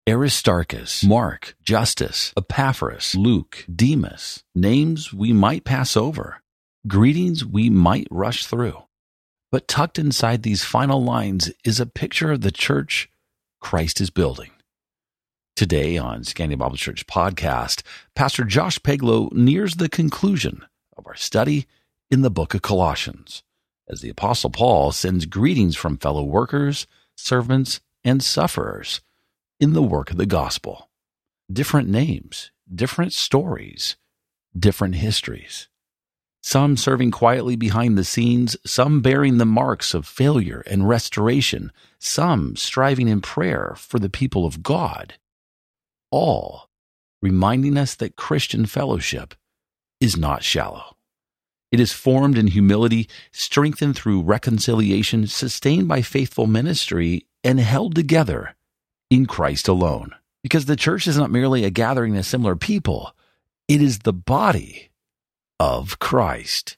Aristarchus, Mark, Justus, Epaphras, Luke, Demas, names we might pass over, greetings we might rush through. But tucked inside these final lines is a picture of the church Christ is building. Today on Scandia Bible Church podcast, Pastor Josh Peglow nears the conclusion of our study in the book of Colossians, as the Apostle Paul sends greetings from fellow workers, servants, and sufferers in the work of the gospel. Different names, different stories, different histories. Some serving quietly behind the scenes, some bearing the marks of failure and restoration, some striving in prayer for the people of God. All reminding us that Christian fellowship is not shallow. It is formed in humility, strengthened through reconciliation, sustained by faithful ministry, and held together in Christ alone. Because the church is not merely a gathering of similar people, it is the body of Christ.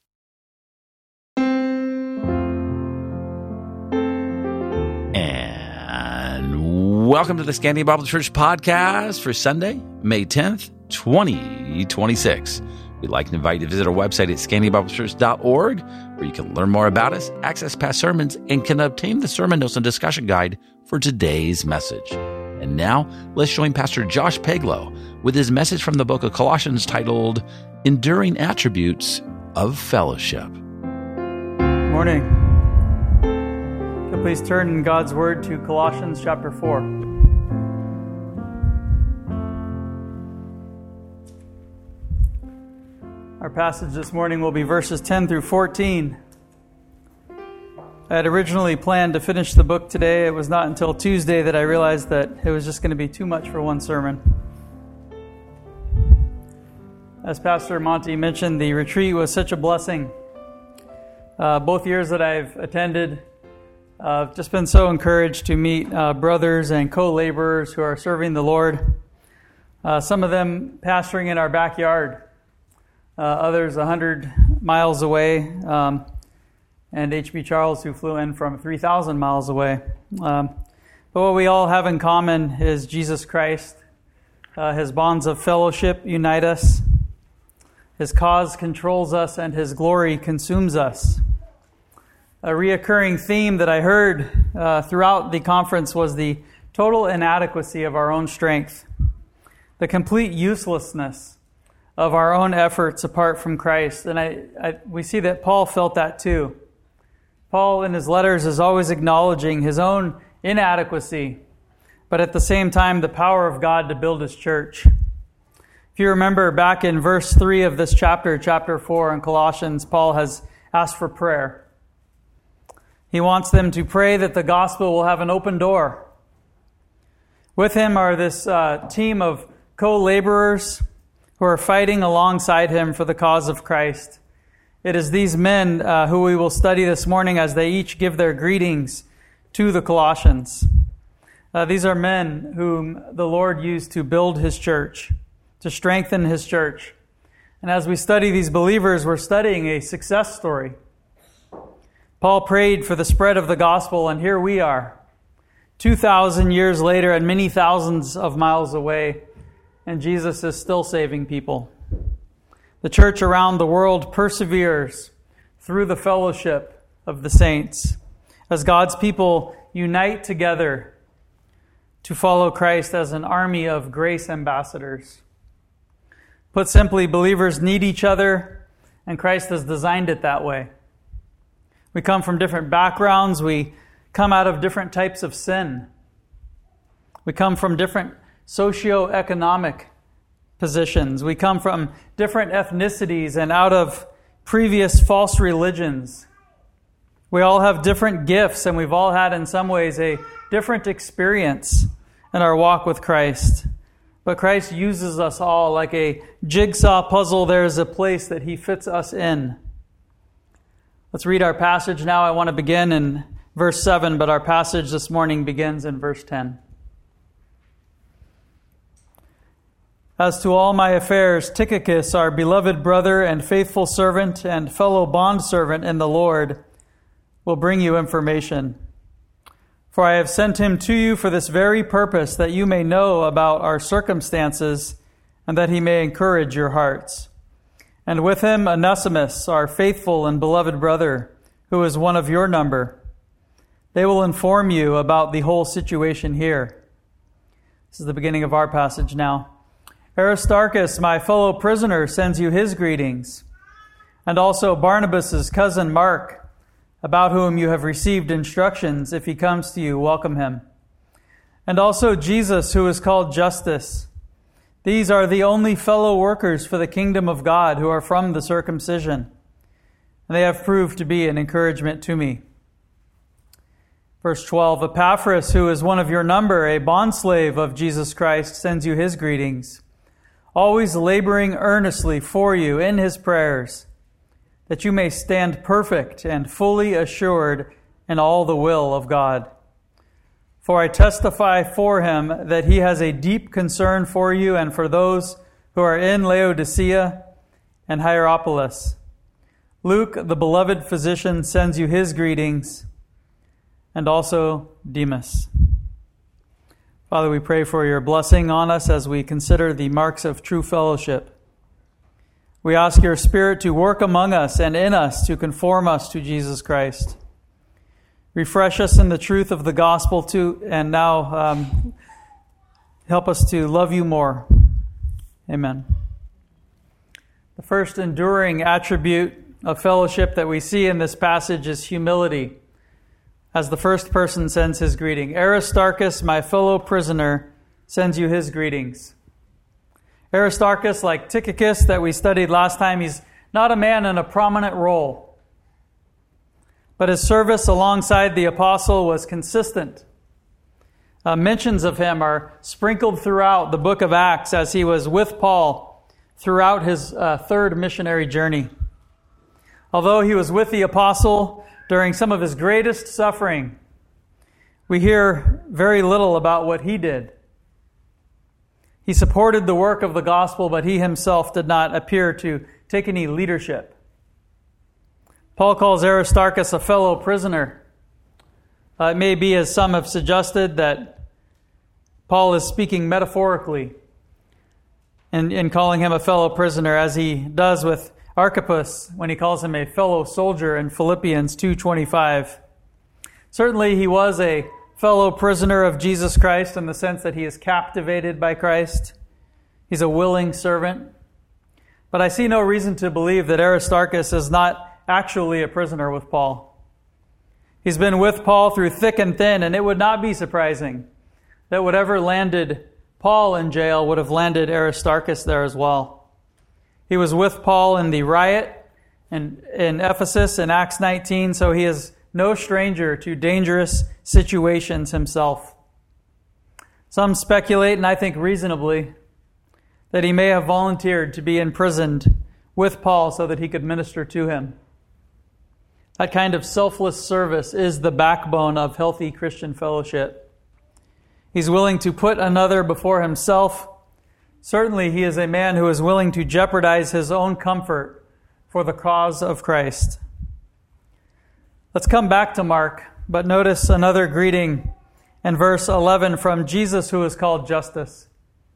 And welcome to the Scandia Bible Church podcast for Sunday, May 10th, 2026. We'd like to invite you to visit our website at scandiabiblechurch.org, where you can learn more about us, access past sermons, and can obtain the sermon notes and discussion guide for today's message. And now, let's join Pastor Josh Peglow with his message from the book of Colossians titled, Enduring Attributes of Fellowship. Good morning. So please turn in God's Word to Colossians chapter 4. Our passage this morning will be verses 10 through 14. I had originally planned to finish the book today. It was not until Tuesday that I realized that it was just going to be too much for one sermon. As Pastor Monty mentioned, the retreat was such a blessing. Both years that I've attended, I've just been so encouraged to meet brothers and co-laborers who are serving the Lord. Some of them pastoring in our backyard, others 100 miles away, and H.B. Charles, who flew in from 3,000 miles away. But what we all have in common is Jesus Christ. His bonds of fellowship unite us. His cause controls us, and His glory consumes us. A reoccurring theme that I heard throughout the conference was the total inadequacy of our own strength, the complete uselessness of our own efforts apart from Christ. And we see that Paul felt that too. Paul in his letters is always acknowledging his own inadequacy, but at the same time the power of God to build His church. If you remember back in verse 3 of this chapter 4 in Colossians, Paul has asked for prayer. He wants them to pray that the gospel will have an open door. With him are this team of co-laborers who are fighting alongside him for the cause of Christ. It is these men who we will study this morning as they each give their greetings to the Colossians. These are men whom the Lord used to build His church, to strengthen His church. And as we study these believers, we're studying a success story. Paul prayed for the spread of the gospel, and here we are, 2,000 years later and many thousands of miles away, and Jesus is still saving people. The church around the world perseveres through the fellowship of the saints as God's people unite together to follow Christ as an army of grace ambassadors. Put simply, believers need each other, and Christ has designed it that way. We come from different backgrounds. We come out of different types of sin. We come from different socioeconomic positions. We come from different ethnicities and out of previous false religions. We all have different gifts, and we've all had in some ways a different experience in our walk with Christ. But Christ uses us all like a jigsaw puzzle. There is a place that He fits us in. Let's read our passage now. I want to begin in verse 7, but our passage this morning begins in verse 10. As to all my affairs, Tychicus, our beloved brother and faithful servant and fellow bondservant in the Lord, will bring you information. For I have sent him to you for this very purpose, that you may know about our circumstances, and that he may encourage your hearts. And with him Onesimus, our faithful and beloved brother, who is one of your number. They will inform you about the whole situation here. This is the beginning of our passage now. Aristarchus, my fellow prisoner, sends you his greetings, and also Barnabas' cousin Mark, about whom you have received instructions. If he comes to you, welcome him. And also Jesus, who is called Justus. These are the only fellow workers for the kingdom of God who are from the circumcision, and they have proved to be an encouragement to me. Verse 12, Epaphras, who is one of your number, a bondslave of Jesus Christ, sends you his greetings, always laboring earnestly for you in his prayers, that you may stand perfect and fully assured in all the will of God. For I testify for him that he has a deep concern for you and for those who are in Laodicea and Hierapolis. Luke, the beloved physician, sends you his greetings, and also Demas. Father, we pray for your blessing on us as we consider the marks of true fellowship. We ask your Spirit to work among us and in us to conform us to Jesus Christ. Refresh us in the truth of the gospel too, and now help us to love you more. Amen. The first enduring attribute of fellowship that we see in this passage is humility, as the first person sends his greeting. Aristarchus, my fellow prisoner, sends you his greetings. Aristarchus, like Tychicus that we studied last time, he's not a man in a prominent role, but his service alongside the apostle was consistent. Mentions of him are sprinkled throughout the book of Acts as he was with Paul throughout his third missionary journey. Although he was with the apostle during some of his greatest suffering, we hear very little about what he did. He supported the work of the gospel, but he himself did not appear to take any leadership. Paul calls Aristarchus a fellow prisoner. It may be, as some have suggested, that Paul is speaking metaphorically in calling him a fellow prisoner, as he does with Archippus when he calls him a fellow soldier in Philippians 2:25. Certainly he was a fellow prisoner of Jesus Christ in the sense that he is captivated by Christ. He's a willing servant. But I see no reason to believe that Aristarchus is not actually a prisoner with Paul. He's been with Paul through thick and thin, and it would not be surprising that whatever landed Paul in jail would have landed Aristarchus there as well. He was with Paul in the riot in Ephesus in Acts 19, so he is no stranger to dangerous situations himself. Some speculate, and I think reasonably, that he may have volunteered to be imprisoned with Paul so that he could minister to him. That kind of selfless service is the backbone of healthy Christian fellowship. He's willing to put another before himself. Certainly, he is a man who is willing to jeopardize his own comfort for the cause of Christ. Let's come back to Mark, but notice another greeting in verse 11 from Jesus, who is called Justus.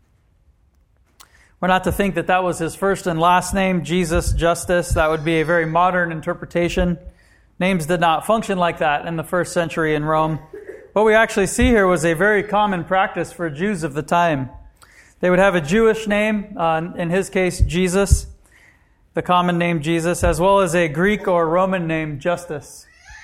We're not to think that that was his first and last name, Jesus Justus. That would be a very modern interpretation. Names did not function like that in the first century in Rome. What we actually see here was a very common practice for Jews of the time. They would have a Jewish name, in his case, Jesus, the common name Jesus, as well as a Greek or Roman name, Justus.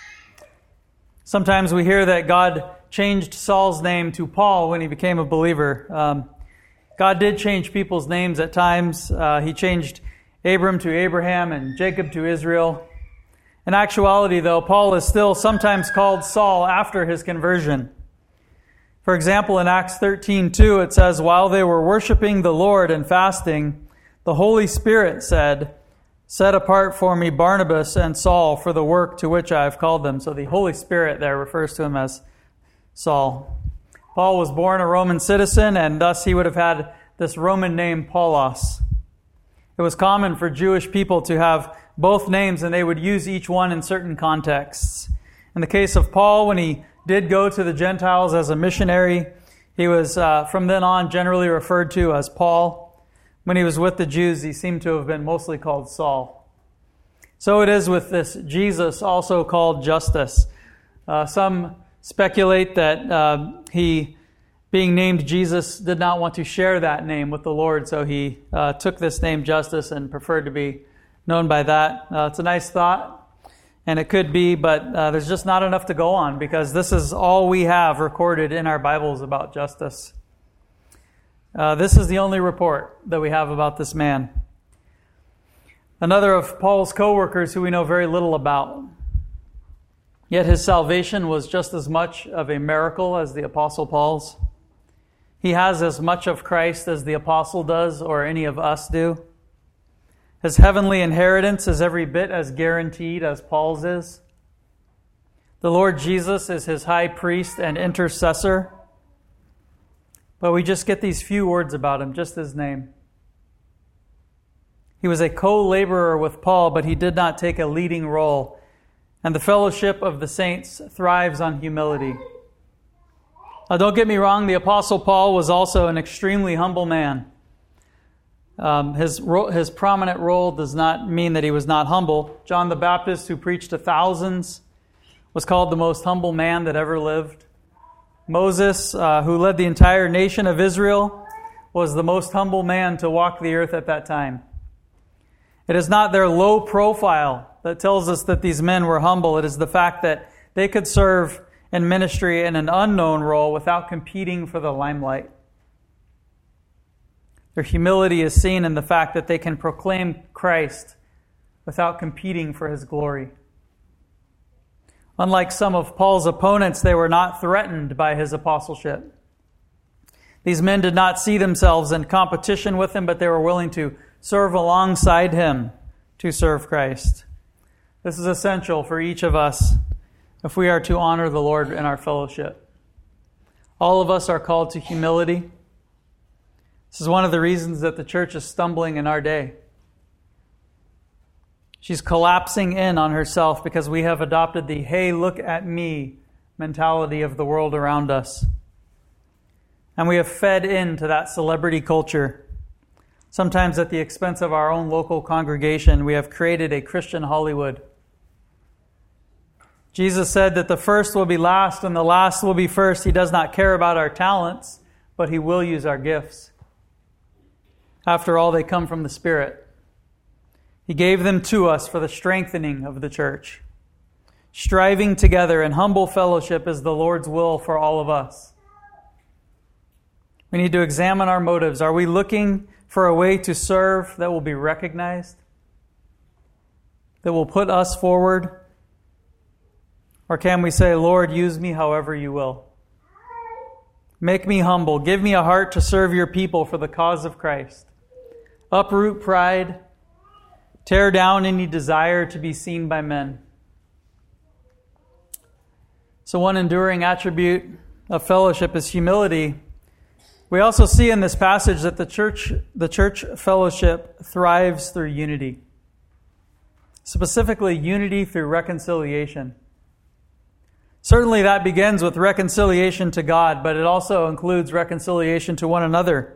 Sometimes we hear that God changed Saul's name to Paul when he became a believer. God did change people's names at times. He changed Abram to Abraham and Jacob to Israel. In actuality, though, Paul is still sometimes called Saul after his conversion. For example, in Acts 13:2, it says, while they were worshiping the Lord and fasting, the Holy Spirit said, set apart for me Barnabas and Saul for the work to which I have called them. So the Holy Spirit there refers to him as Saul. Paul was born a Roman citizen, and thus he would have had this Roman name, Paulos. It was common for Jewish people to have both names, and they would use each one in certain contexts. In the case of Paul, when he did go to the Gentiles as a missionary. He was, from then on, generally referred to as Paul. When he was with the Jews, he seemed to have been mostly called Saul. So it is with this Jesus, also called Justus. Some speculate that he, being named Jesus, did not want to share that name with the Lord, so he took this name Justus and preferred to be known by that. It's a nice thought, and it could be, but there's just not enough to go on because this is all we have recorded in our Bibles about Justus. This is the only report that we have about this man. Another of Paul's co-workers who we know very little about. Yet his salvation was just as much of a miracle as the Apostle Paul's. He has as much of Christ as the apostle does or any of us do. His heavenly inheritance is every bit as guaranteed as Paul's is. The Lord Jesus is his high priest and intercessor. But we just get these few words about him, just his name. He was a co-laborer with Paul, but he did not take a leading role. And the fellowship of the saints thrives on humility. Now, don't get me wrong, the Apostle Paul was also an extremely humble man. His prominent role does not mean that he was not humble. John the Baptist, who preached to thousands, was called the most humble man that ever lived. Moses, who led the entire nation of Israel, was the most humble man to walk the earth at that time. It is not their low profile that tells us that these men were humble. It is the fact that they could serve in ministry in an unknown role without competing for the limelight. Their humility is seen in the fact that they can proclaim Christ without competing for his glory. Unlike some of Paul's opponents, they were not threatened by his apostleship. These men did not see themselves in competition with him, but they were willing to serve alongside him to serve Christ. This is essential for each of us if we are to honor the Lord in our fellowship. All of us are called to humility. This is one of the reasons that the church is stumbling in our day. She's collapsing in on herself because we have adopted the "hey, look at me" mentality of the world around us. And we have fed into that celebrity culture. Sometimes at the expense of our own local congregation, we have created a Christian Hollywood. Jesus said that the first will be last and the last will be first. He does not care about our talents, but he will use our gifts. After all, they come from the Spirit. He gave them to us for the strengthening of the church. Striving together in humble fellowship is the Lord's will for all of us. We need to examine our motives. Are we looking for a way to serve that will be recognized, that will put us forward? Or can we say, "Lord, use me however you will. Make me humble. Give me a heart to serve your people for the cause of Christ. Uproot pride. Tear down any desire to be seen by men." So one enduring attribute of fellowship is humility. We also see in this passage that the church fellowship thrives through unity. Specifically, unity through reconciliation. Certainly that begins with reconciliation to God, but it also includes reconciliation to one another.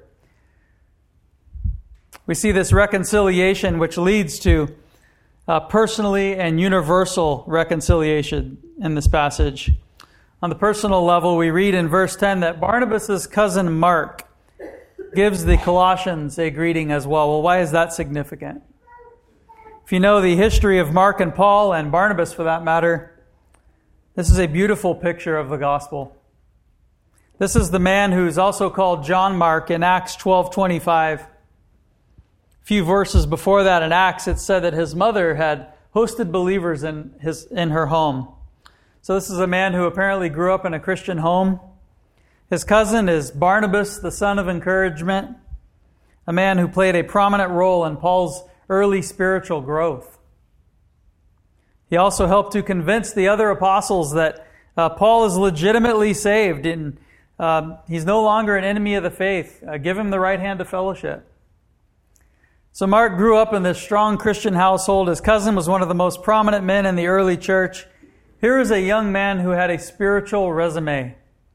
We see this reconciliation which leads to personally and universal reconciliation in this passage. On the personal level, we read in verse 10 that Barnabas' cousin Mark gives the Colossians a greeting as well. Well, why is that significant? If you know the history of Mark and Paul, and Barnabas for that matter, this is a beautiful picture of the gospel. This is the man who's also called John Mark in Acts 12:25. A few verses before that in Acts, it said that his mother had hosted believers in her home. So this is a man who apparently grew up in a Christian home. His cousin is Barnabas, the son of encouragement, a man who played a prominent role in Paul's early spiritual growth. He also helped to convince the other apostles that Paul is legitimately saved and he's no longer an enemy of the faith. Give him the right hand of fellowship. So Mark grew up in this strong Christian household. His cousin was one of the most prominent men in the early church. Here is a young man who had a spiritual resume.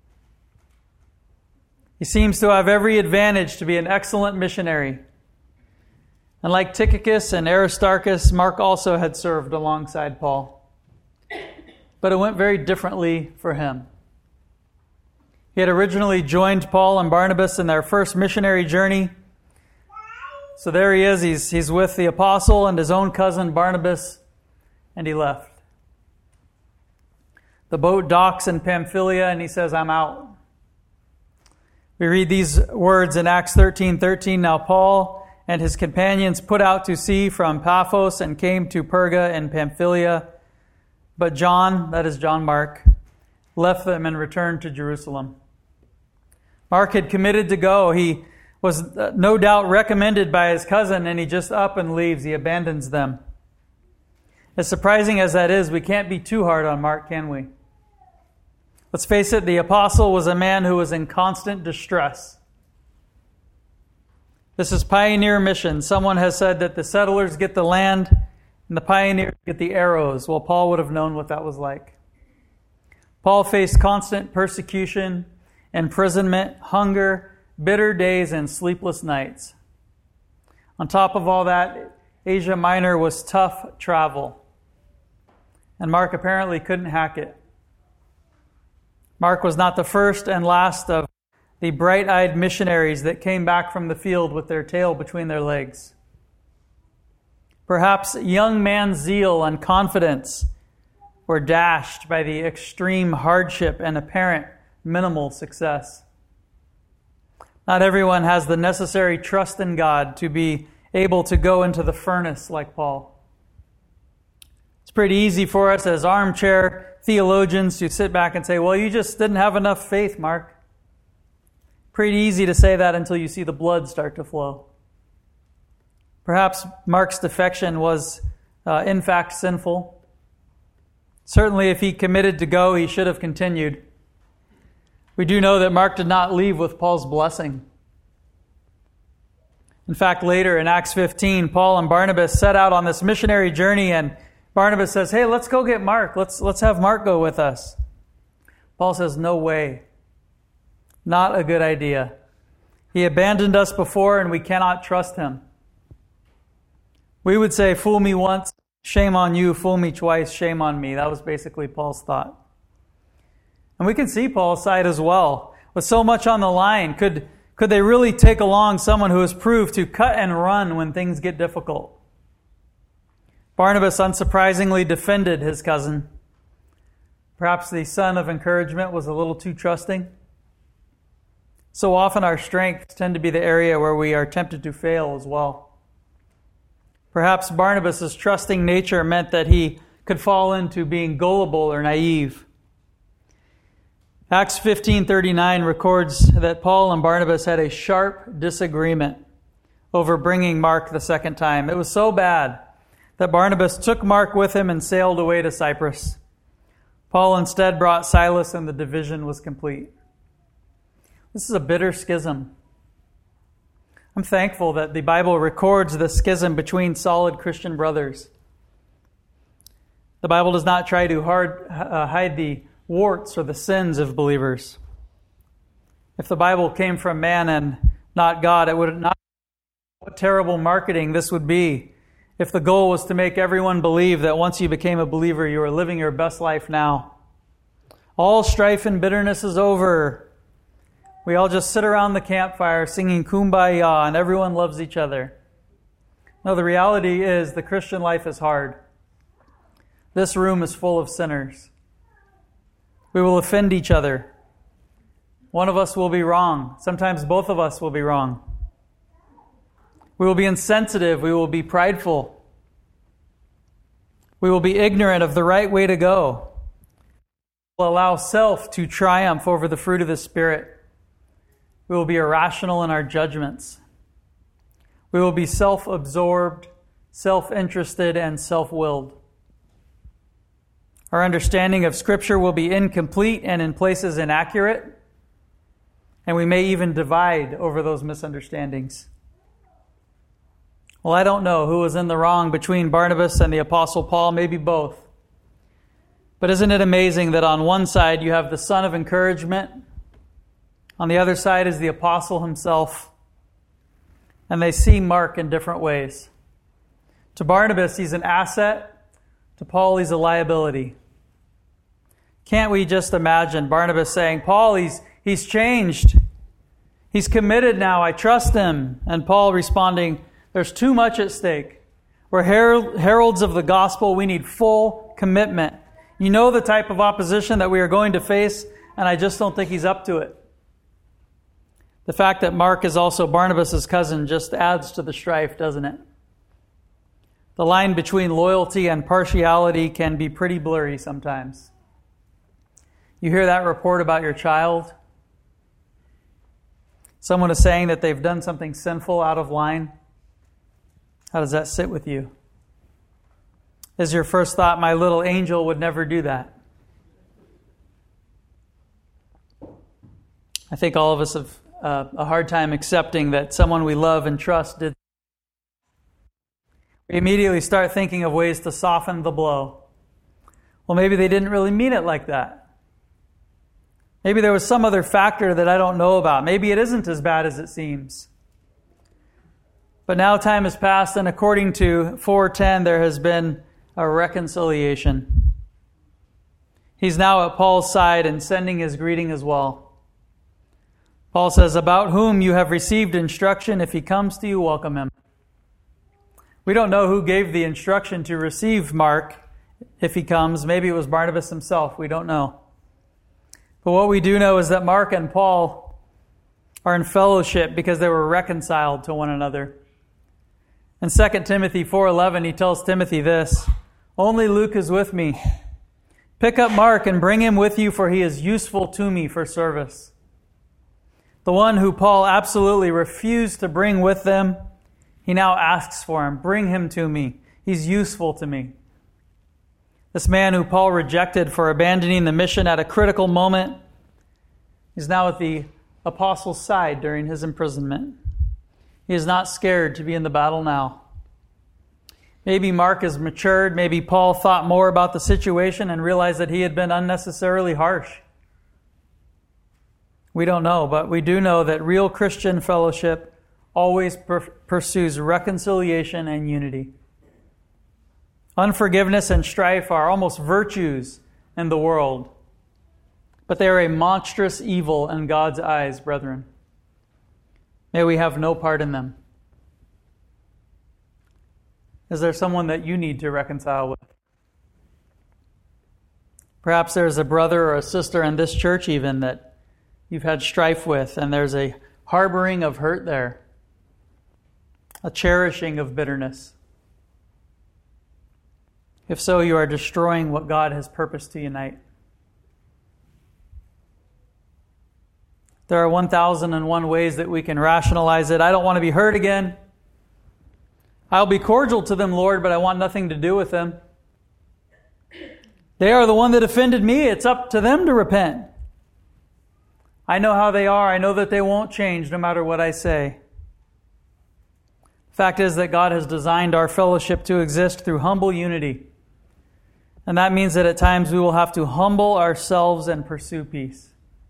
He seems to have every advantage to be an excellent missionary. And like Tychicus and Aristarchus, Mark also had served alongside Paul. But it went very differently for him. He had originally joined Paul and Barnabas in their first missionary journey. So there he is. He's with the apostle and his own cousin Barnabas, and he left. The boat docks in Pamphylia, and he says, "I'm out." We read these words in Acts 13:13. Now Paul and his companions put out to sea from Paphos and came to Perga in Pamphylia. But John, that is John Mark, left them and returned to Jerusalem. Mark had committed to go. He was no doubt recommended by his cousin, and he just up and leaves. He abandons them. As surprising as that is, we can't be too hard on Mark, can we? Let's face it, the apostle was a man who was in constant distress. This is pioneer mission. Someone has said that the settlers get the land and the pioneers get the arrows. Well, Paul would have known what that was like. Paul faced constant persecution, imprisonment, hunger, bitter days, and sleepless nights. On top of all that, Asia Minor was tough travel. And Mark apparently couldn't hack it. Mark was not the first and last of the bright-eyed missionaries that came back from the field with their tail between their legs. Perhaps young man's zeal and confidence were dashed by the extreme hardship and apparent minimal success. Not everyone has the necessary trust in God to be able to go into the furnace like Paul. It's pretty easy for us as armchair theologians to sit back and say, well, you just didn't have enough faith, Mark. Pretty easy to say that until you see the blood start to flow. Perhaps Mark's defection was, in fact, sinful. Certainly, if he committed to go, he should have continued. We do know that Mark did not leave with Paul's blessing. In fact, later in Acts 15, Paul and Barnabas set out on this missionary journey, and Barnabas says, hey, let's go get Mark. Let's have Mark go with us. Paul says, no way. Not a good idea. He abandoned us before, and we cannot trust him. We would say, fool me once, shame on you. Fool me twice, shame on me. That was basically Paul's thought. And we can see Paul's side as well. With so much on the line, could they really take along someone who has proved to cut and run when things get difficult? Barnabas unsurprisingly defended his cousin. Perhaps the son of encouragement was a little too trusting. So often our strengths tend to be the area where we are tempted to fail as well. Perhaps Barnabas' trusting nature meant that he could fall into being gullible or naive. Acts 15:39 records that Paul and Barnabas had a sharp disagreement over bringing Mark the second time. It was so bad that Barnabas took Mark with him and sailed away to Cyprus. Paul instead brought Silas, and the division was complete. This is a bitter schism. I'm thankful that the Bible records the schism between solid Christian brothers. The Bible does not try to hide the warts or the sins of believers. If the Bible came from man and not God, it would not. What terrible marketing this would be if the goal was to make everyone believe that once you became a believer, you are living your best life now. All strife and bitterness is over. We all just sit around the campfire singing Kumbaya and everyone loves each other. No, the reality is the Christian life is hard. This room is full of sinners. We will offend each other. One of us will be wrong. Sometimes both of us will be wrong. We will be insensitive. We will be prideful. We will be ignorant of the right way to go. We will allow self to triumph over the fruit of the Spirit. We will be irrational in our judgments. We will be self-absorbed, self-interested, and self-willed. Our understanding of Scripture will be incomplete and in places inaccurate, and we may even divide over those misunderstandings. Well, I don't know who was in the wrong between Barnabas and the Apostle Paul, maybe both. But isn't it amazing that on one side you have the son of encouragement, on the other side is the apostle himself, and they see Mark in different ways. To Barnabas, he's an asset. To Paul, he's a liability. Can't we just imagine Barnabas saying, Paul, he's changed. He's committed now. I trust him. And Paul responding, there's too much at stake. We're heralds of the gospel. We need full commitment. You know the type of opposition that we are going to face, and I just don't think he's up to it. The fact that Mark is also Barnabas' cousin just adds to the strife, doesn't it? The line between loyalty and partiality can be pretty blurry sometimes. You hear that report about your child? Someone is saying that they've done something sinful out of line. How does that sit with you? Is your first thought, my little angel would never do that? I think all of us have a hard time accepting that someone we love and trust did. We immediately start thinking of ways to soften the blow. Well, maybe they didn't really mean it like that. Maybe there was some other factor that I don't know about. Maybe it isn't as bad as it seems. But now time has passed, and according to 4:10, there has been a reconciliation. He's now at Paul's side and sending his greeting as well. Paul says, about whom you have received instruction, if he comes to you, welcome him. We don't know who gave the instruction to receive Mark if he comes. Maybe it was Barnabas himself. We don't know. But what we do know is that Mark and Paul are in fellowship because they were reconciled to one another. In 2 Timothy 4:11, he tells Timothy this, only Luke is with me. Pick up Mark and bring him with you, for he is useful to me for service. The one who Paul absolutely refused to bring with them, he now asks for him. Bring him to me. He's useful to me. This man who Paul rejected for abandoning the mission at a critical moment is now at the apostle's side during his imprisonment. He is not scared to be in the battle now. Maybe Mark has matured. Maybe Paul thought more about the situation and realized that he had been unnecessarily harsh. We don't know, but we do know that real Christian fellowship always pursues reconciliation and unity. Unforgiveness and strife are almost virtues in the world, but they are a monstrous evil in God's eyes, brethren. May we have no part in them. Is there someone that you need to reconcile with? Perhaps there's a brother or a sister in this church even that you've had strife with, and there's a harboring of hurt there, a cherishing of bitterness. If so, you are destroying what God has purposed to unite. There are 1,001 ways that we can rationalize it. I don't want to be hurt again. I'll be cordial to them, Lord, but I want nothing to do with them. They are the one that offended me. It's up to them to repent. I know how they are. I know that they won't change no matter what I say. The fact is that God has designed our fellowship to exist through humble unity. And that means that at times we will have to humble ourselves and pursue peace.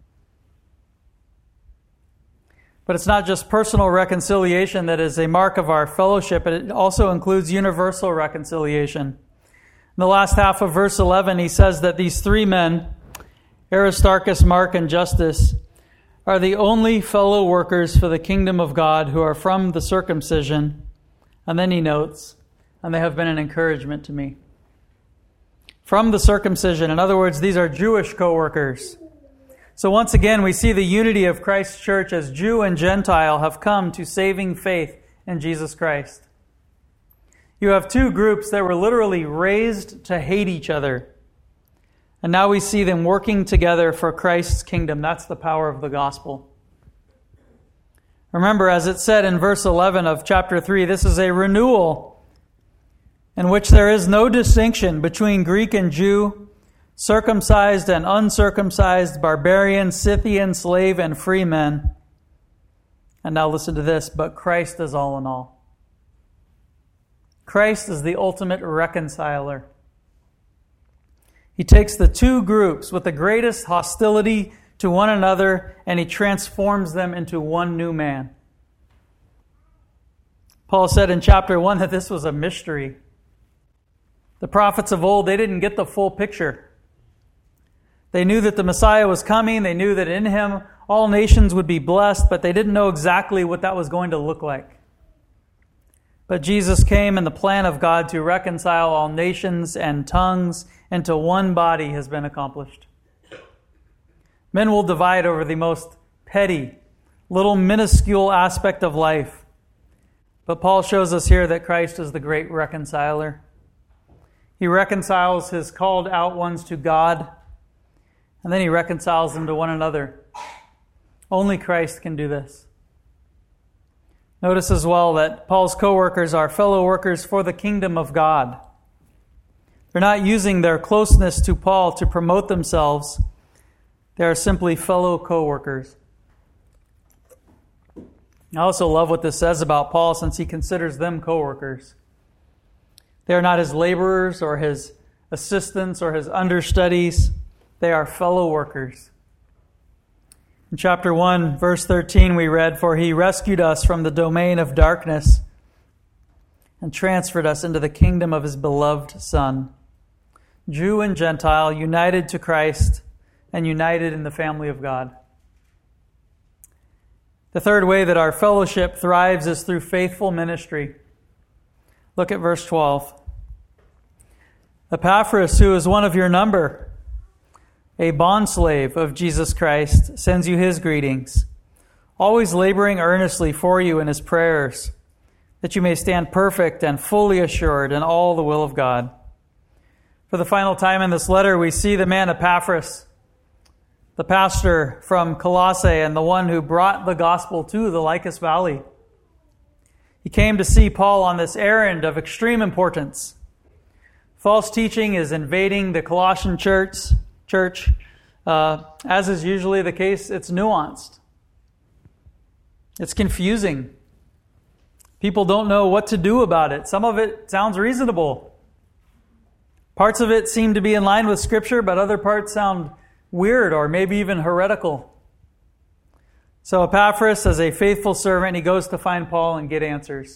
But it's not just personal reconciliation that is a mark of our fellowship, but it also includes universal reconciliation. In the last half of verse 11, he says that these three men, Aristarchus, Mark, and Justus, are the only fellow workers for the kingdom of God who are from the circumcision. And then he notes, and they have been an encouragement to me. From the circumcision. In other words, these are Jewish co-workers. So once again, we see the unity of Christ's church as Jew and Gentile have come to saving faith in Jesus Christ. You have two groups that were literally raised to hate each other. And now we see them working together for Christ's kingdom. That's the power of the gospel. Remember, as it said in verse 11 of chapter 3, this is a renewal in which there is no distinction between Greek and Jew, circumcised and uncircumcised, barbarian, Scythian, slave, and free men. And now listen to this, but Christ is all in all. Christ is the ultimate reconciler. He takes the two groups with the greatest hostility to one another, and he transforms them into one new man. Paul said in chapter 1 that this was a mystery. The prophets of old, they didn't get the full picture. They knew that the Messiah was coming. They knew that in him all nations would be blessed, but they didn't know exactly what that was going to look like. But Jesus came, and the plan of God to reconcile all nations and tongues into one body has been accomplished. Men will divide over the most petty, little minuscule aspect of life. But Paul shows us here that Christ is the great reconciler. He reconciles his called out ones to God, and then he reconciles them to one another. Only Christ can do this. Notice as well that Paul's co-workers are fellow workers for the kingdom of God. They're not using their closeness to Paul to promote themselves. They are simply fellow co-workers. I also love what this says about Paul, since he considers them co-workers. They are not his laborers or his assistants or his understudies. They are fellow workers. In chapter 1, verse 13, we read, "For he rescued us from the domain of darkness and transferred us into the kingdom of his beloved Son." Jew and Gentile united to Christ and united in the family of God. The third way that our fellowship thrives is through faithful ministry. Look at verse 12. "Epaphras, who is one of your number, a bondslave of Jesus Christ, sends you his greetings, always laboring earnestly for you in his prayers, that you may stand perfect and fully assured in all the will of God." For the final time in this letter, we see the man Epaphras, the pastor from Colossae and the one who brought the gospel to the Lycus Valley. He came to see Paul on this errand of extreme importance. False teaching is invading the Colossian church. As is usually the case, it's nuanced. It's confusing. People don't know what to do about it. Some of it sounds reasonable. Parts of it seem to be in line with Scripture, but other parts sound weird or maybe even heretical. So Epaphras, as a faithful servant, he goes to find Paul and get answers.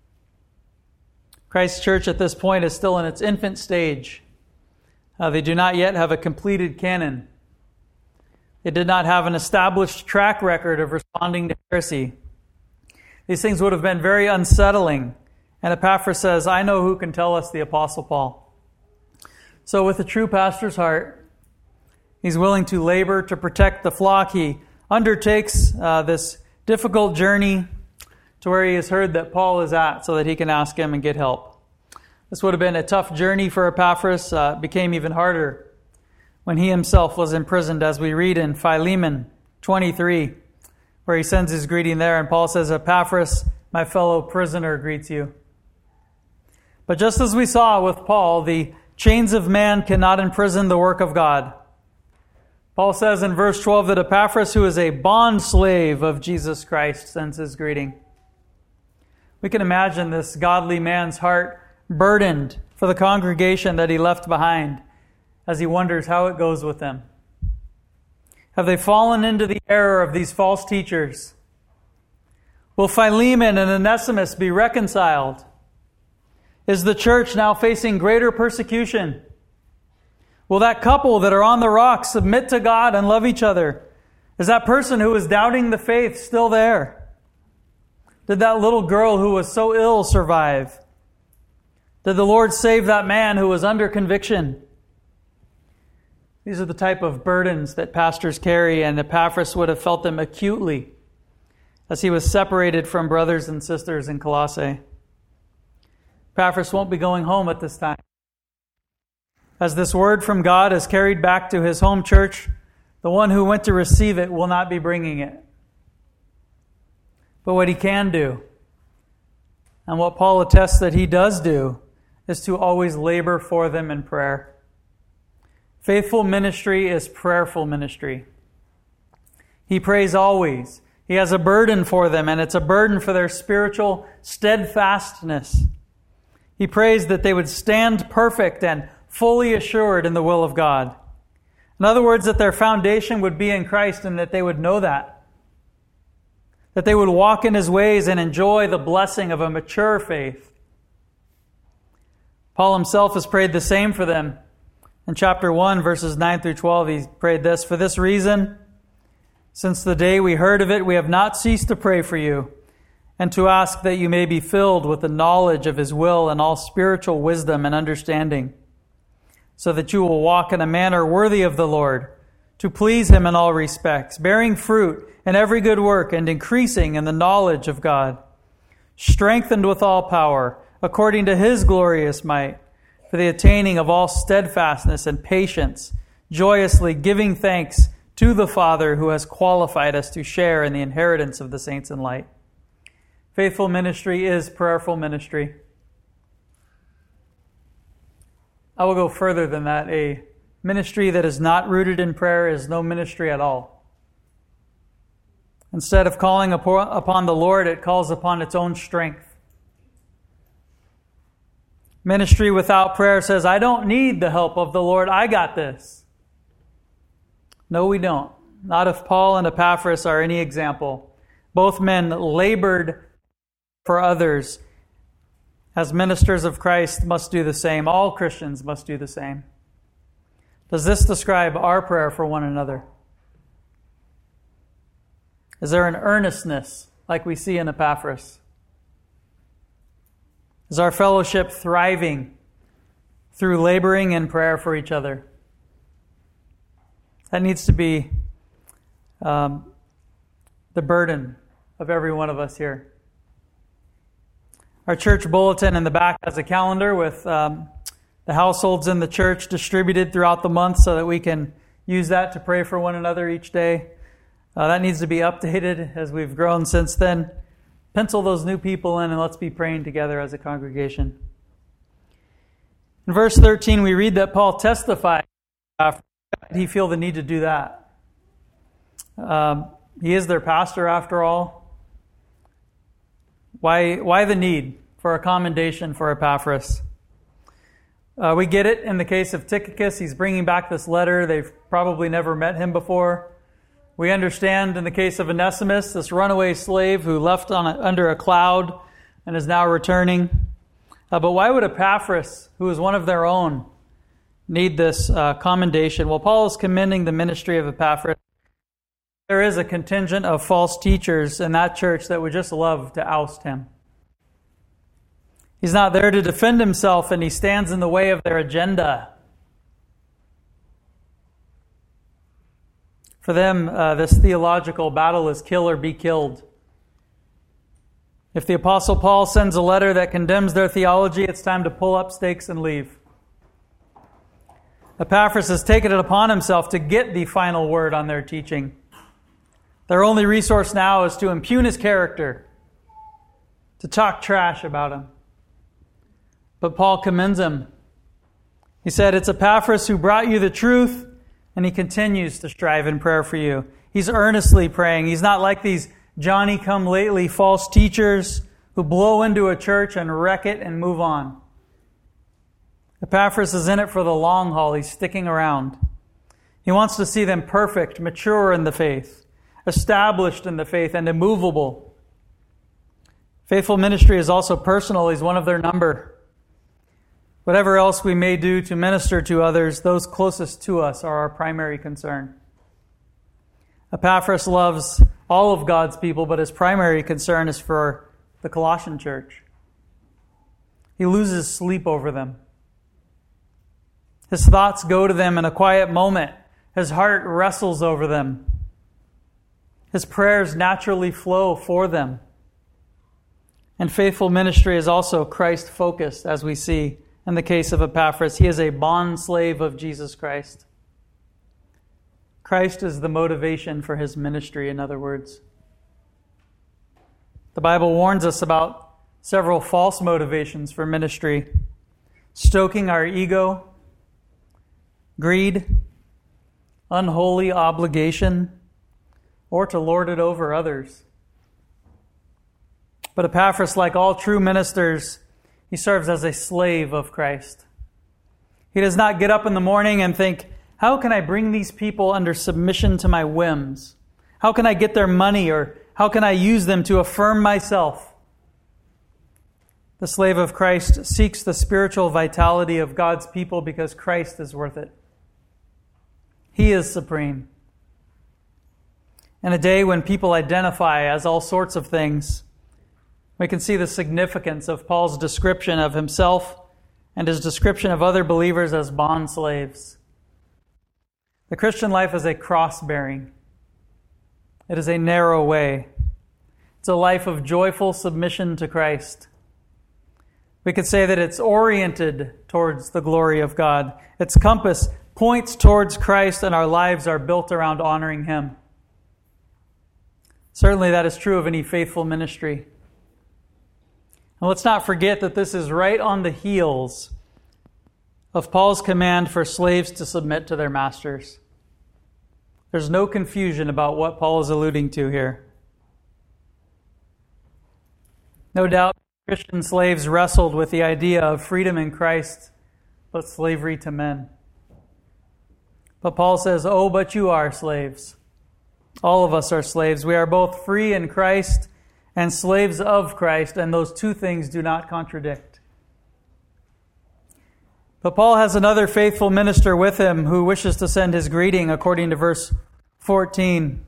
Christ's church at this point is still in its infant stage. They do not yet have a completed canon. They did not have an established track record of responding to heresy. These things would have been very unsettling. And Epaphras says, "I know who can tell us the Apostle Paul." So with a true pastor's heart, he's willing to labor to protect the flock. He undertakes this difficult journey to where he has heard that Paul is at so that he can ask him and get help. This would have been a tough journey for Epaphras. It became even harder when he himself was imprisoned, as we read in Philemon 23, where he sends his greeting there, and Paul says, "Epaphras, my fellow prisoner, greets you." But just as we saw with Paul, the chains of man cannot imprison the work of God. Paul says in verse 12 that Epaphras, who is a bond slave of Jesus Christ, sends his greeting. We can imagine this godly man's heart burdened for the congregation that he left behind as he wonders how it goes with them. Have they fallen into the error of these false teachers? Will Philemon and Onesimus be reconciled? Is the church now facing greater persecution? Will that couple that are on the rock submit to God and love each other? Is that person who was doubting the faith still there? Did that little girl who was so ill survive? Did the Lord save that man who was under conviction? These are the type of burdens that pastors carry, and Epaphras would have felt them acutely as he was separated from brothers and sisters in Colossae. Epaphras won't be going home at this time. As this word from God is carried back to his home church, the one who went to receive it will not be bringing it. But what he can do, and what Paul attests that he does do, is to always labor for them in prayer. Faithful ministry is prayerful ministry. He prays always. He has a burden for them, and it's a burden for their spiritual steadfastness. He prays that they would stand perfect and fully assured in the will of God. In other words, that their foundation would be in Christ and that they would know that. That they would walk in His ways and enjoy the blessing of a mature faith. Paul himself has prayed the same for them. In chapter 1, verses 9 through 12, he prayed this, "For this reason, since the day we heard of it, we have not ceased to pray for you, and to ask that you may be filled with the knowledge of His will and all spiritual wisdom and understanding, so that you will walk in a manner worthy of the Lord, to please Him in all respects, bearing fruit in every good work and increasing in the knowledge of God, strengthened with all power, according to His glorious might, for the attaining of all steadfastness and patience, joyously giving thanks to the Father who has qualified us to share in the inheritance of the saints in light." Faithful ministry is prayerful ministry. I will go further than that. A ministry that is not rooted in prayer is no ministry at all. Instead of calling upon the Lord, it calls upon its own strength. Ministry without prayer says, "I don't need the help of the Lord, I got this." No, we don't. Not if Paul and Epaphras are any example. Both men labored for others. As ministers of Christ must do the same. All Christians must do the same. Does this describe our prayer for one another? Is there an earnestness like we see in Epaphras? Is our fellowship thriving through laboring in prayer for each other? That needs to be the burden of every one of us here. Our church bulletin in the back has a calendar with the households in the church distributed throughout the month so that we can use that to pray for one another each day. That needs to be updated as we've grown since then. Pencil those new people in and let's be praying together as a congregation. In verse 13, we read that Paul testified. Why did he feel the need to do that? He is their pastor after all. Why the need for a commendation for Epaphras? We get it in the case of Tychicus. He's bringing back this letter. They've probably never met him before. We understand in the case of Onesimus, this runaway slave who left under a cloud and is now returning. But why would Epaphras, who is one of their own, need this commendation? Well, Paul is commending the ministry of Epaphras. There is a contingent of false teachers in that church that would just love to oust him. He's not there to defend himself, and he stands in the way of their agenda. For them, this theological battle is kill or be killed. If the Apostle Paul sends a letter that condemns their theology, it's time to pull up stakes and leave. Epaphras has taken it upon himself to get the final word on their teaching. Their only resource now is to impugn his character, to talk trash about him. But Paul commends him. He said, "It's Epaphras who brought you the truth," and he continues to strive in prayer for you. He's earnestly praying. He's not like these Johnny-come-lately false teachers who blow into a church and wreck it and move on. Epaphras is in it for the long haul. He's sticking around. He wants to see them perfect, mature in the faith, established in the faith, and immovable. Faithful ministry is also personal. He's one of their number. Whatever else we may do to minister to others, those closest to us are our primary concern. Epaphras loves all of God's people, but his primary concern is for the Colossian church. He loses sleep over them. His thoughts go to them in a quiet moment. His heart wrestles over them. His prayers naturally flow for them. And faithful ministry is also Christ-focused, as we see in the case of Epaphras. He is a bond slave of Jesus Christ. Christ is the motivation for his ministry, in other words. The Bible warns us about several false motivations for ministry: stoking our ego, greed, unholy obligation, or to lord it over others. But Epaphras, like all true ministers, he serves as a slave of Christ. He does not get up in the morning and think, how can I bring these people under submission to my whims? How can I get their money, or how can I use them to affirm myself? The slave of Christ seeks the spiritual vitality of God's people because Christ is worth it. He is supreme. In a day when people identify as all sorts of things, we can see the significance of Paul's description of himself and his description of other believers as bond slaves. The Christian life is a cross-bearing. It is a narrow way. It's a life of joyful submission to Christ. We could say that it's oriented towards the glory of God. Its compass points towards Christ, and our lives are built around honoring Him. Certainly that is true of any faithful ministry. And let's not forget that this is right on the heels of Paul's command for slaves to submit to their masters. There's no confusion about what Paul is alluding to here. No doubt Christian slaves wrestled with the idea of freedom in Christ, but slavery to men. But Paul says, oh, but you are slaves. All of us are slaves. We are both free in Christ and slaves of Christ, and those two things do not contradict. But Paul has another faithful minister with him who wishes to send his greeting, according to verse 14.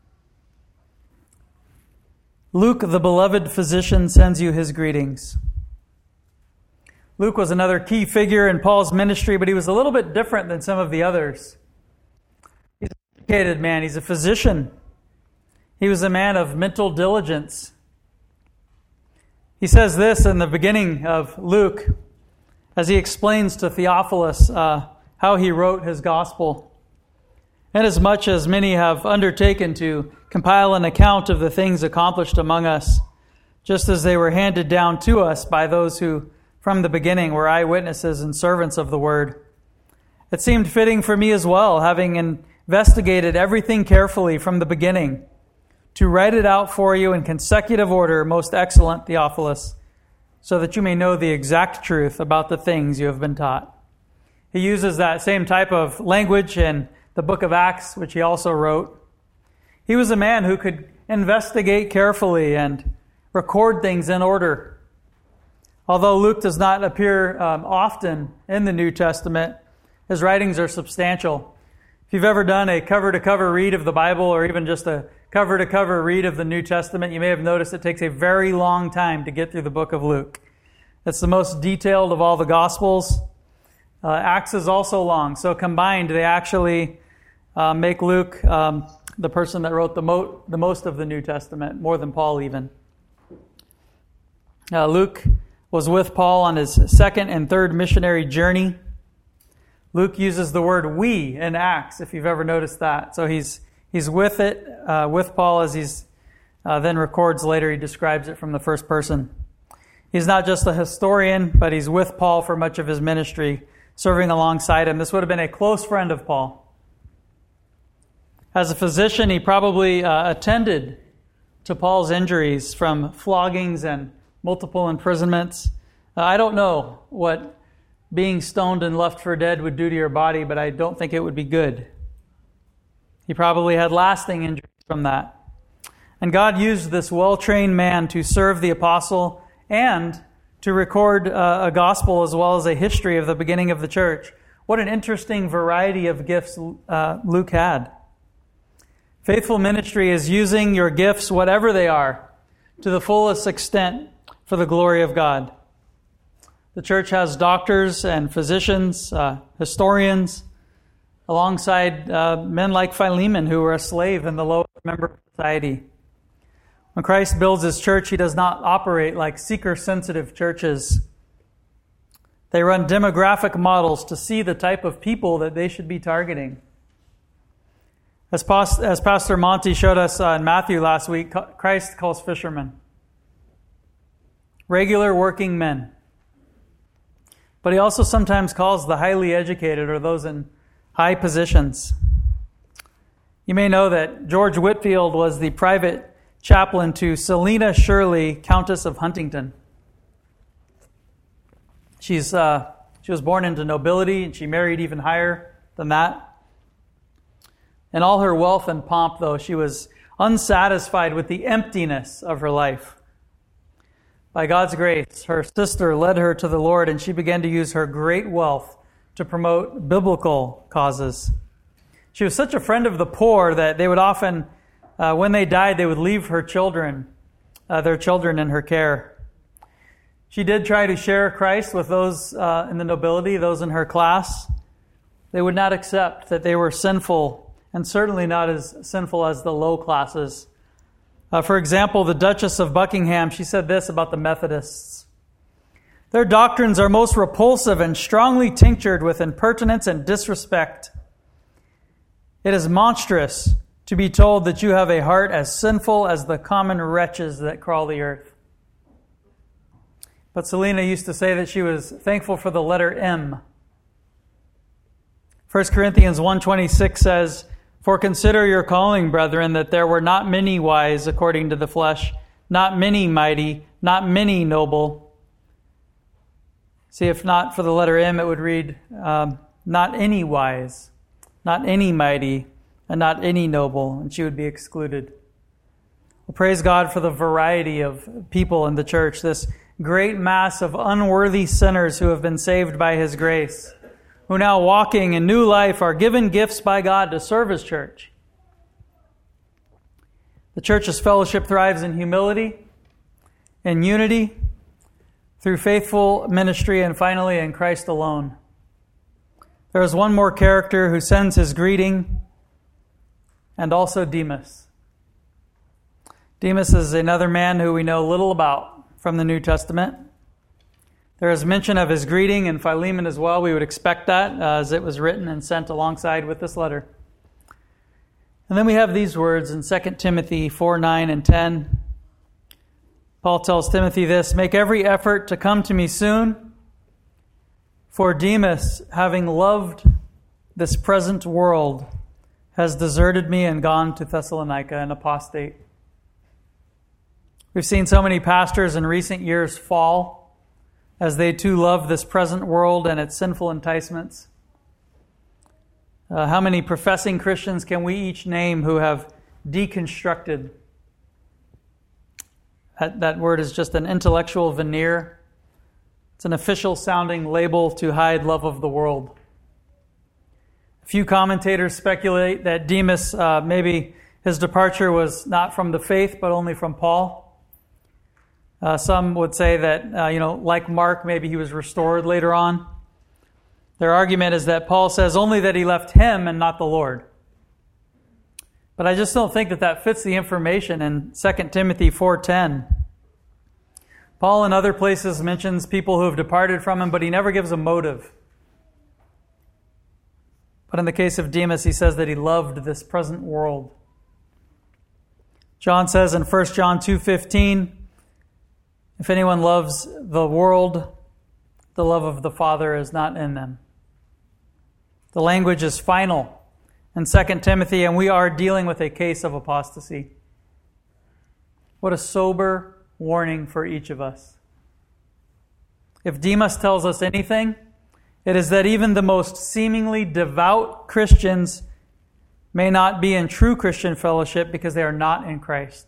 Luke, the beloved physician, sends you his greetings. Luke was another key figure in Paul's ministry, but he was a little bit different than some of the others. He's an educated man. He's a physician. He was a man of mental diligence. He says this in the beginning of Luke as he explains to Theophilus how he wrote his gospel. Inasmuch as many have undertaken to compile an account of the things accomplished among us, just as they were handed down to us by those who from the beginning were eyewitnesses and servants of the word. It seemed fitting for me as well, having investigated everything carefully from the beginning, to write it out for you in consecutive order, most excellent Theophilus, so that you may know the exact truth about the things you have been taught. He uses that same type of language in the book of Acts, which he also wrote. He was a man who could investigate carefully and record things in order. Although Luke does not appear often in the New Testament, his writings are substantial. If you've ever done a cover-to-cover read of the Bible, or even just a cover-to-cover read of the New Testament, you may have noticed it takes a very long time to get through the book of Luke. It's the most detailed of all the Gospels. Acts is also long, so combined they actually make Luke the person that wrote the most of the New Testament, more than Paul even. Luke was with Paul on his second and third missionary journey. Luke uses the word we in Acts, if you've ever noticed that. So he's with it, with Paul, as he's then records later. He describes it from the first person. He's not just a historian, but he's with Paul for much of his ministry, serving alongside him. This would have been a close friend of Paul. As a physician, he probably attended to Paul's injuries from floggings and multiple imprisonments. I don't know what being stoned and left for dead would do to your body, but I don't think it would be good. He probably had lasting injuries from that. And God used this well-trained man to serve the apostle and to record a gospel as well as a history of the beginning of the church. What an interesting variety of gifts Luke had. Faithful ministry is using your gifts, whatever they are, to the fullest extent for the glory of God. The church has doctors and physicians, historians, alongside men like Philemon, who were a slave in the lowest member of society. When Christ builds His church, He does not operate like seeker-sensitive churches. They run demographic models to see the type of people that they should be targeting. As Pastor Monty showed us in Matthew last week, Christ calls fishermen regular working men. But He also sometimes calls the highly educated or those in high positions. You may know that George Whitefield was the private chaplain to Selina Shirley, Countess of Huntington. She was She was born into nobility, and she married even higher than that. In all her wealth and pomp, though, she was unsatisfied with the emptiness of her life. By God's grace, her sister led her to the Lord, and she began to use her great wealth to promote biblical causes. She was such a friend of the poor that they would often, when they died, they would leave their children in her care. She did try to share Christ with those in the nobility, those in her class. They would not accept that they were sinful, and certainly not as sinful as the low classes. For example, the Duchess of Buckingham, she said this about the Methodists. Their doctrines are most repulsive and strongly tinctured with impertinence and disrespect. It is monstrous to be told that you have a heart as sinful as the common wretches that crawl the earth. But Selina used to say that she was thankful for the letter M. 1 Corinthians 1:26 says, "For consider your calling, brethren, that there were not many wise according to the flesh, not many mighty, not many noble." See, if not for the letter M, it would read, not any wise, not any mighty, and not any noble, and she would be excluded. Well, praise God for the variety of people in the church, this great mass of unworthy sinners who have been saved by His grace, who now walking in new life are given gifts by God to serve His church. The church's fellowship thrives in humility, in unity, through faithful ministry, and finally in Christ alone. There is one more character who sends his greeting, and also Demas. Demas is another man who we know little about from the New Testament. There is mention of his greeting in Philemon as well. We would expect that as it was written and sent alongside with this letter. And then we have these words in 2 Timothy 4:9 and 10. Paul tells Timothy this, "Make every effort to come to me soon, for Demas, having loved this present world, has deserted me and gone to Thessalonica, an apostate." We've seen so many pastors in recent years fall as they too love this present world and its sinful enticements. How many professing Christians can we each name who have deconstructed? That word is just an intellectual veneer. It's an official sounding label to hide love of the world. A few commentators speculate that Demas, maybe his departure was not from the faith, but only from Paul. Some would say that, like Mark, maybe he was restored later on. Their argument is that Paul says only that he left him and not the Lord. But I just don't think that fits the information in 2 Timothy 4:10. Paul in other places mentions people who have departed from him, but he never gives a motive. But in the case of Demas, he says that he loved this present world. John says in 1 John 2:15, "If anyone loves the world, the love of the Father is not in them." The language is final in 2 Timothy, and we are dealing with a case of apostasy. What a sober warning for each of us. If Demas tells us anything, it is that even the most seemingly devout Christians may not be in true Christian fellowship because they are not in Christ.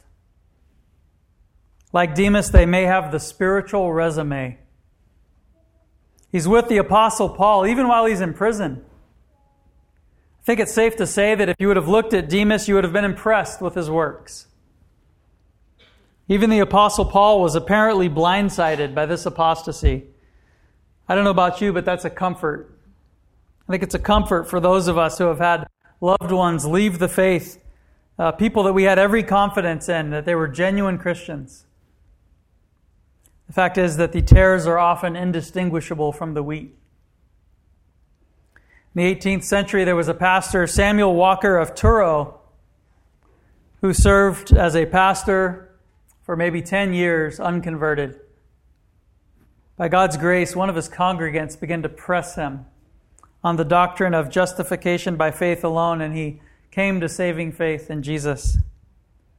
Like Demas, they may have the spiritual resume. He's with the Apostle Paul even while he's in prison. I think it's safe to say that if you would have looked at Demas, you would have been impressed with his works. Even the Apostle Paul was apparently blindsided by this apostasy. I don't know about you, but that's a comfort. I think it's a comfort for those of us who have had loved ones leave the faith, people that we had every confidence in, that they were genuine Christians. The fact is that the tares are often indistinguishable from the wheat. In the 18th century, there was a pastor, Samuel Walker of Truro, who served as a pastor for maybe 10 years, unconverted. By God's grace, one of his congregants began to press him on the doctrine of justification by faith alone, and he came to saving faith in Jesus.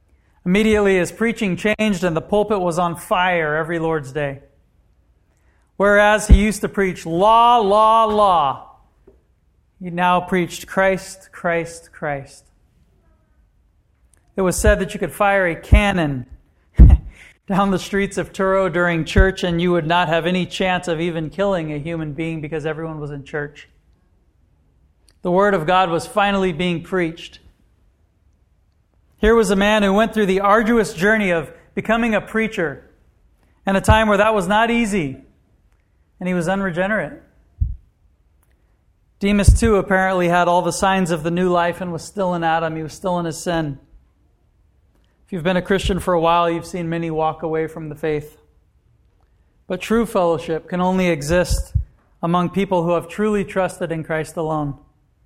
Immediately, his preaching changed, and the pulpit was on fire every Lord's Day. Whereas he used to preach law, law, law, he now preached Christ, Christ, Christ. It was said that you could fire a cannon down the streets of Truro during church and you would not have any chance of even killing a human being because everyone was in church. The Word of God was finally being preached. Here was a man who went through the arduous journey of becoming a preacher in a time where that was not easy, and he was unregenerate. Demas, too, apparently had all the signs of the new life and was still in Adam. He was still in his sin. If you've been a Christian for a while, you've seen many walk away from the faith. But true fellowship can only exist among people who have truly trusted in Christ alone.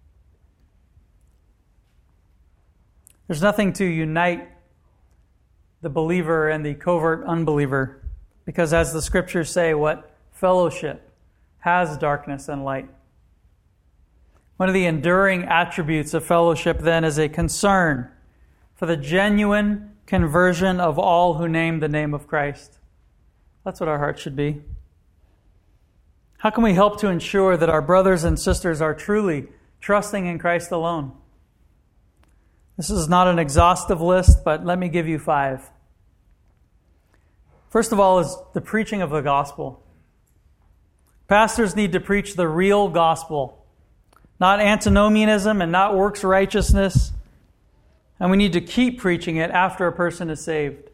There's nothing to unite the believer and the covert unbeliever, because as the Scriptures say, what fellowship has darkness and light? One of the enduring attributes of fellowship, then, is a concern for the genuine conversion of all who name the name of Christ. That's what our heart should be. How can we help to ensure that our brothers and sisters are truly trusting in Christ alone? This is not an exhaustive list, but let me give you 5. First of all is the preaching of the gospel. Pastors need to preach the real gospel, not antinomianism and not works righteousness. And we need to keep preaching it after a person is saved.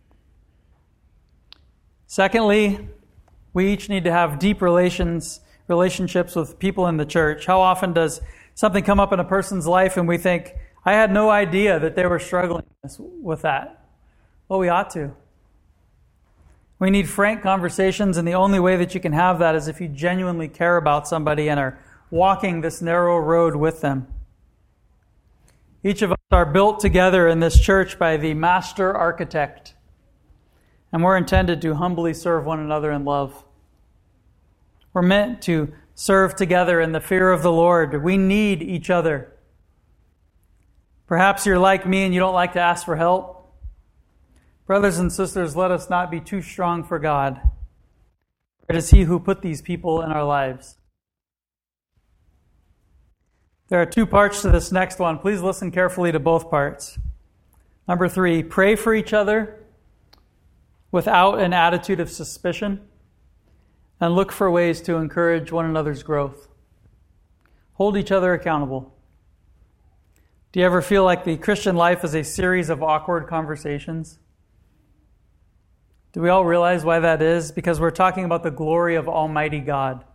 Secondly, we each need to have deep relationships with people in the church. How often does something come up in a person's life and we think, I had no idea that they were struggling with that? Well, we ought to. We need frank conversations, and the only way that you can have that is if you genuinely care about somebody and are walking this narrow road with them. Each of us are built together in this church by the master architect, and we're intended to humbly serve one another in love. We're meant to serve together in the fear of the Lord. We need each other. Perhaps you're like me and you don't like to ask for help. Brothers and sisters, let us not be too strong for God. It is He who put these people in our lives. There are 2 parts to this next one. Please listen carefully to both parts. Number 3, pray for each other without an attitude of suspicion, and look for ways to encourage one another's growth. Hold each other accountable. Do you ever feel like the Christian life is a series of awkward conversations? Do we all realize why that is? Because we're talking about the glory of Almighty God.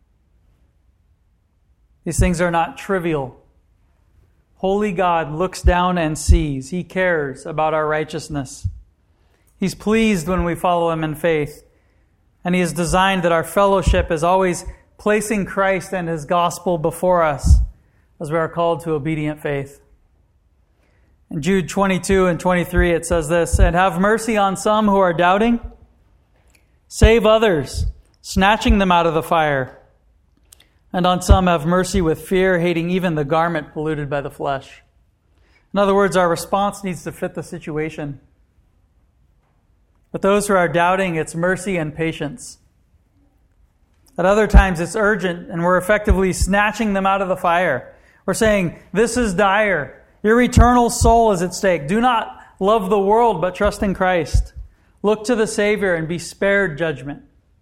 These things are not trivial. Holy God looks down and sees. He cares about our righteousness. He's pleased when we follow Him in faith. And He has designed that our fellowship is always placing Christ and His gospel before us as we are called to obedient faith. In Jude 22 and 23 it says this, "And have mercy on some who are doubting. Save others, snatching them out of the fire. And on some have mercy with fear, hating even the garment polluted by the flesh." In other words, our response needs to fit the situation. But those who are doubting, it's mercy and patience. At other times it's urgent and we're effectively snatching them out of the fire. We're saying, this is dire. Your eternal soul is at stake. Do not love the world, but trust in Christ. Look to the Savior and be spared judgment.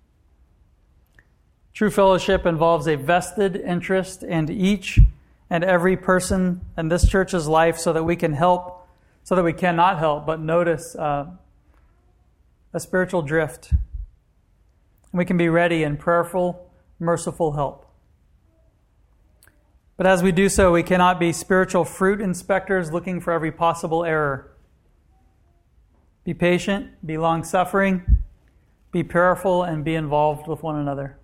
True fellowship involves a vested interest in each and every person in this church's life so that we cannot help but notice a spiritual drift. And we can be ready in prayerful, merciful help. But as we do so, we cannot be spiritual fruit inspectors looking for every possible error. Be patient, be long-suffering, be prayerful, and be involved with one another.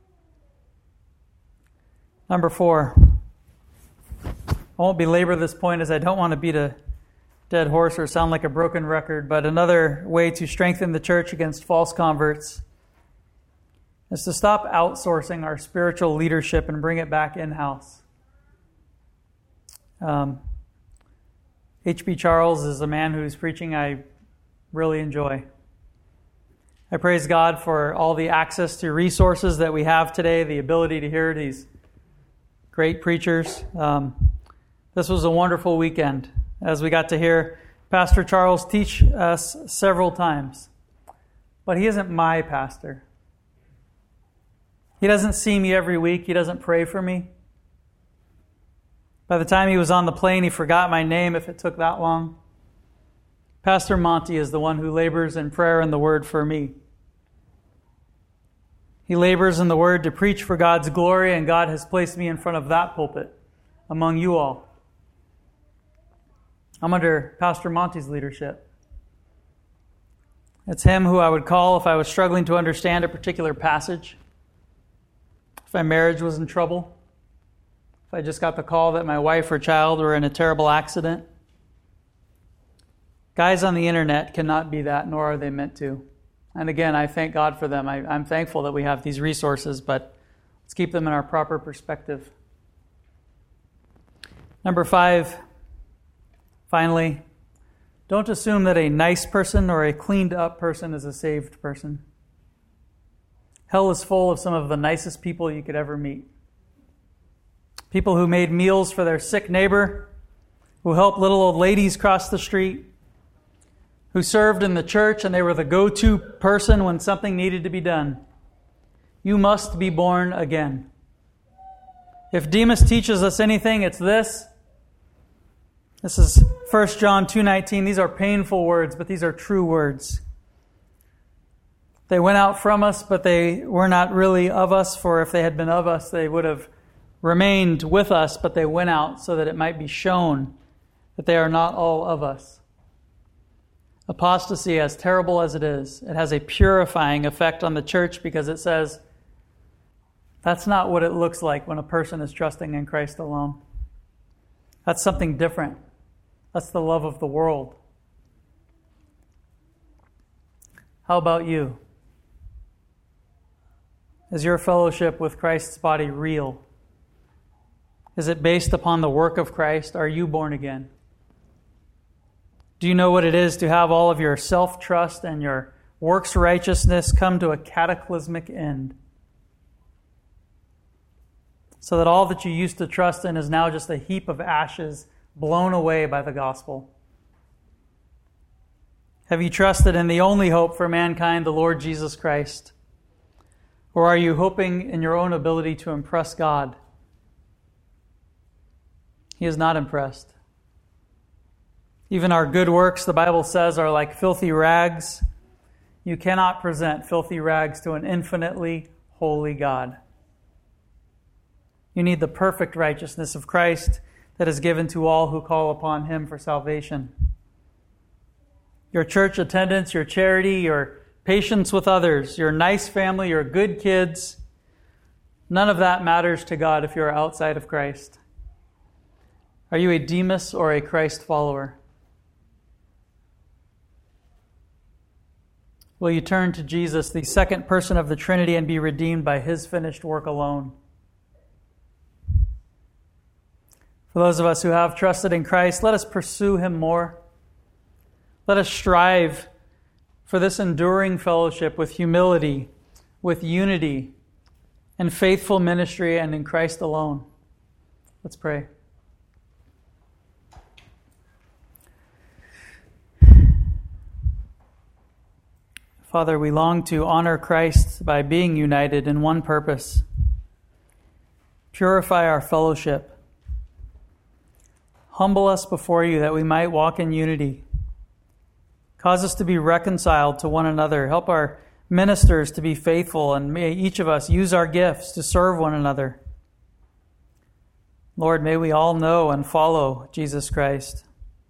Number 4. I won't belabor this point as I don't want to beat a dead horse or sound like a broken record, but another way to strengthen the church against false converts is to stop outsourcing our spiritual leadership and bring it back in-house. H.B. Charles is a man whose preaching I really enjoy. I praise God for all the access to resources that we have today, the ability to hear these great preachers. This was a wonderful weekend as we got to hear Pastor Charles teach us several times. But he isn't my pastor. He doesn't see me every week. He doesn't pray for me. By the time he was on the plane, he forgot my name if it took that long. Pastor Monty is the one who labors in prayer and the Word for me. He labors in the Word to preach for God's glory, and God has placed me in front of that pulpit among you all. I'm under Pastor Monty's leadership. It's him who I would call if I was struggling to understand a particular passage, if my marriage was in trouble, if I just got the call that my wife or child were in a terrible accident. Guys on the internet cannot be that, nor are they meant to. And again, I thank God for them. I'm thankful that we have these resources, but let's keep them in our proper perspective. Number 5, finally, don't assume that a nice person or a cleaned up person is a saved person. Hell is full of some of the nicest people you could ever meet. People who made meals for their sick neighbor, who helped little old ladies cross the street, who served in the church and they were the go-to person when something needed to be done. You must be born again. If Demas teaches us anything, it's this. This is 1 John 2:19. These are painful words, but these are true words. They went out from us, but they were not really of us, for if they had been of us, they would have remained with us, but they went out so that it might be shown that they are not all of us. Apostasy, as terrible as it is, it has a purifying effect on the church because it says that's not what it looks like when a person is trusting in Christ alone. That's something different. That's the love of the world. How about you? Is your fellowship with Christ's body real? Is it based upon the work of Christ? Are you born again? Do you know what it is to have all of your self-trust and your works righteousness come to a cataclysmic end? So that all that you used to trust in is now just a heap of ashes blown away by the gospel. Have you trusted in the only hope for mankind, the Lord Jesus Christ? Or are you hoping in your own ability to impress God? He is not impressed. Even our good works, the Bible says, are like filthy rags. You cannot present filthy rags to an infinitely holy God. You need the perfect righteousness of Christ that is given to all who call upon Him for salvation. Your church attendance, your charity, your patience with others, your nice family, your good kids, none of that matters to God if you're outside of Christ. Are you a Demas or a Christ follower? Will you turn to Jesus, the second person of the Trinity, and be redeemed by His finished work alone? For those of us who have trusted in Christ, let us pursue Him more. Let us strive for this enduring fellowship with humility, with unity, and faithful ministry, and in Christ alone. Let's pray. Father, we long to honor Christ by being united in one purpose. Purify our fellowship. Humble us before you that we might walk in unity. Cause us to be reconciled to one another. Help our ministers to be faithful, and may each of us use our gifts to serve one another. Lord, may we all know and follow Jesus Christ.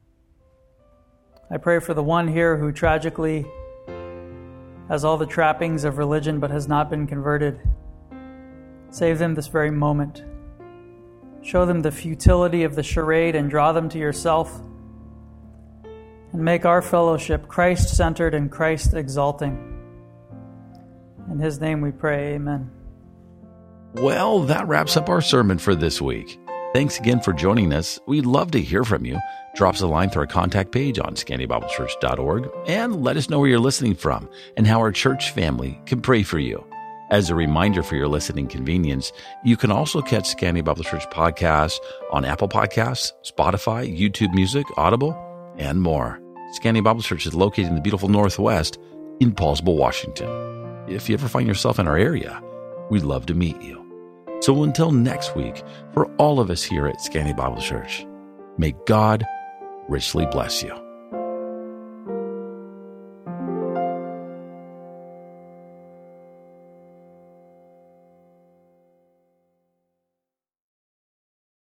I pray for the one here who tragically has all the trappings of religion but has not been converted. Save them this very moment. Show them the futility of the charade and draw them to yourself. And make our fellowship Christ-centered and Christ-exalting. In His name we pray, amen. Well, that wraps up our sermon for this week. Thanks again for joining us. We'd love to hear from you. Drop us a line through our contact page on ScandyBibleChurch.org and let us know where you're listening from and how our church family can pray for you. As a reminder for your listening convenience, you can also catch Scandy Bible Church podcasts on Apple Podcasts, Spotify, YouTube Music, Audible, and more. Scandy Bible Church is located in the beautiful Northwest in Paulsville, Washington. If you ever find yourself in our area, we'd love to meet you. So until next week, for all of us here at Scandy Bible Church, may God richly bless you.